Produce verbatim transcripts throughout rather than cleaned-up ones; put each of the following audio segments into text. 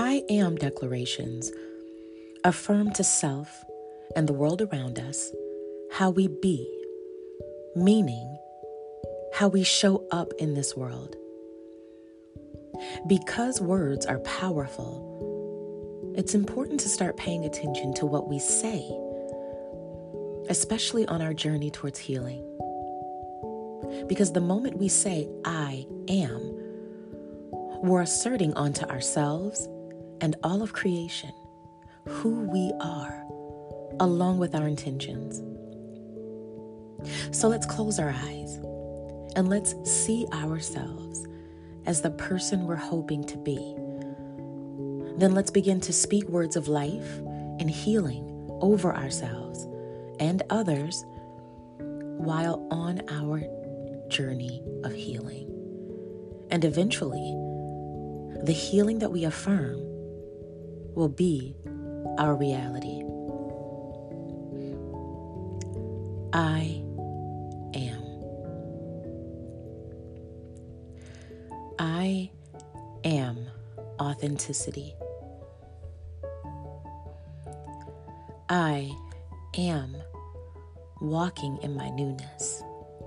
I am declarations affirm to self and the world around us how we be, meaning how we show up in this world. Because words are powerful, it's important to start paying attention to what we say, especially on our journey towards healing. Because the moment we say, I am, we're asserting onto ourselves and all of creation who we are, along with our intentions. So let's close our eyes and let's see ourselves as the person we're hoping to be. Then let's begin to speak words of life and healing over ourselves and others while on our journey of healing. And eventually, the healing that we affirm will be our reality. I am. I am authenticity. I am walking in my newness.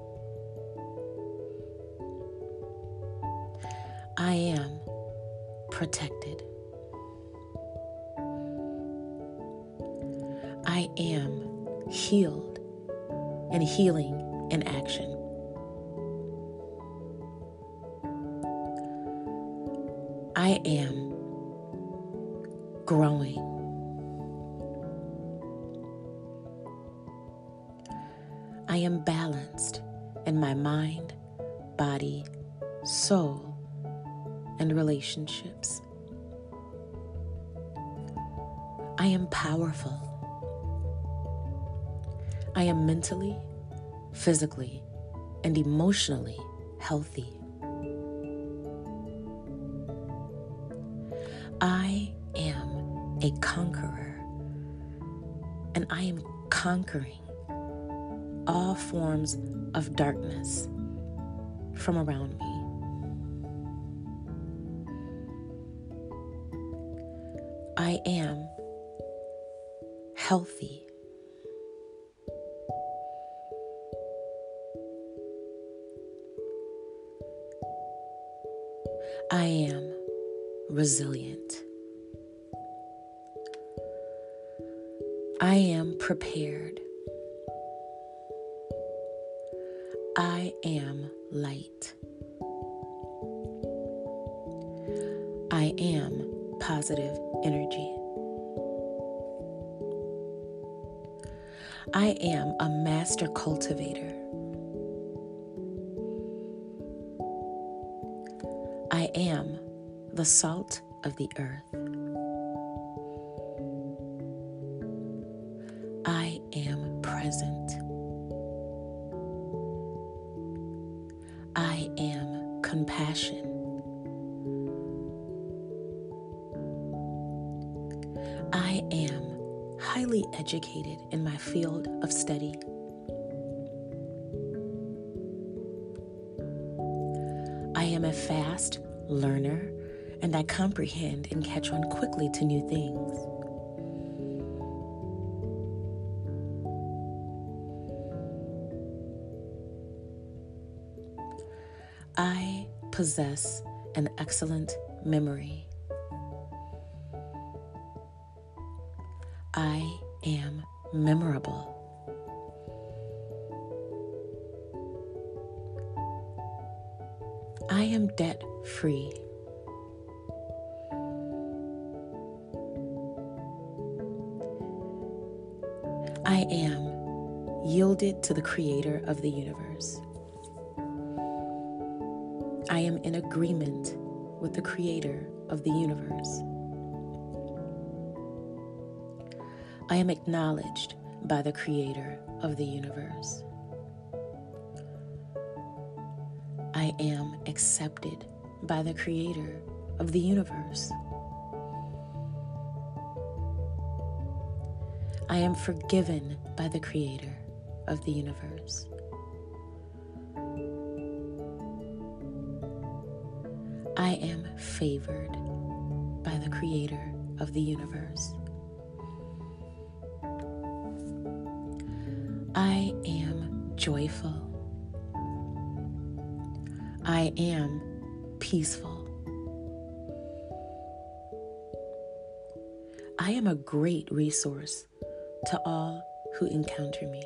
I am protected. I am healed and healing in action. I am growing. I am balanced in my mind, body, soul, and relationships. I am powerful. I am mentally, physically, and emotionally healthy. I am a conqueror, and I am conquering all forms of darkness from around me. I am healthy. I am resilient. I am prepared. I am light. I am positive energy. I am a master cultivator. I am the salt of the earth. I am present. I am compassion. I am highly educated in my field of study. I am a fast learner, and I comprehend and catch on quickly to new things. I possess an excellent memory. I am memorable. I am debt-free. I am yielded to the Creator of the universe. I am in agreement with the Creator of the universe. I am acknowledged by the Creator of the universe. I am accepted by the Creator of the universe. I am forgiven by the Creator of the universe. I am favored. by the Creator of the universe. I am joyful. I am peaceful. I am a great resource to all who encounter me.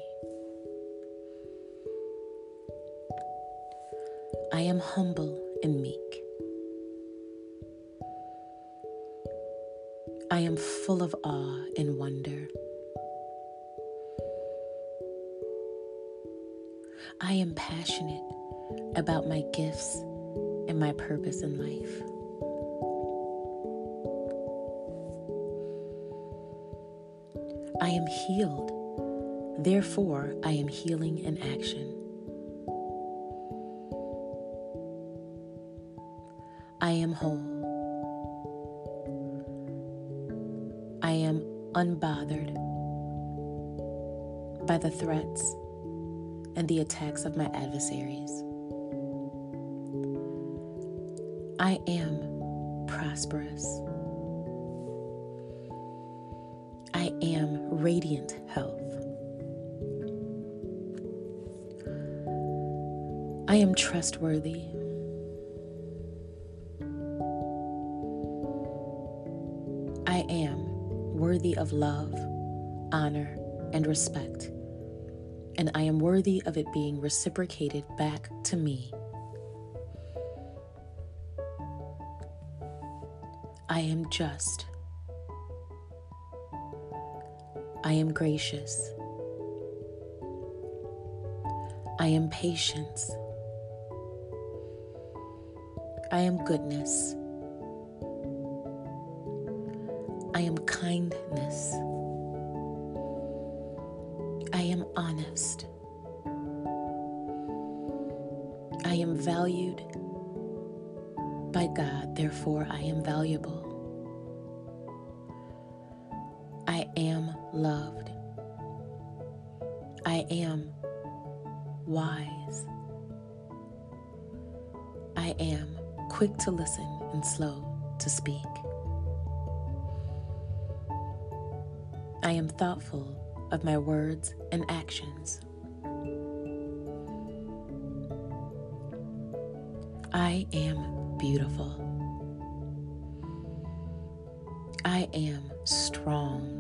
I am humble and meek. I am full of awe and wonder. I am passionate about my gifts and my purpose in life. I am healed, therefore I am healing in action. I am whole. I am unbothered by the threats and the attacks of my adversaries. I am prosperous. I am radiant health. I am trustworthy. I am worthy of love, honor, and respect, and I am worthy of it being reciprocated back to me. I am just. I am gracious. I am patience. I am goodness. I am kindness. I am honest. I am valued by God, therefore I am valuable. I am loved. I am wise. I am quick to listen and slow to speak. I am thoughtful of my words and actions. I am beautiful. I am strong.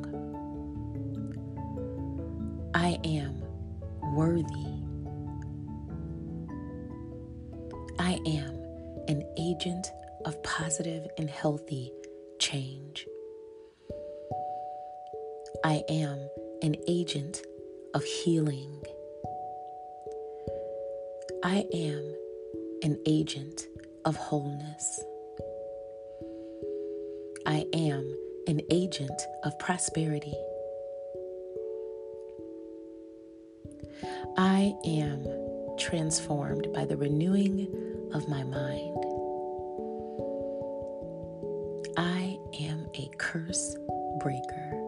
I am worthy. I am an agent of positive and healthy change. I am an agent of healing. I am an agent of wholeness. I am an agent of prosperity. I am transformed by the renewing of my mind. I am a curse breaker.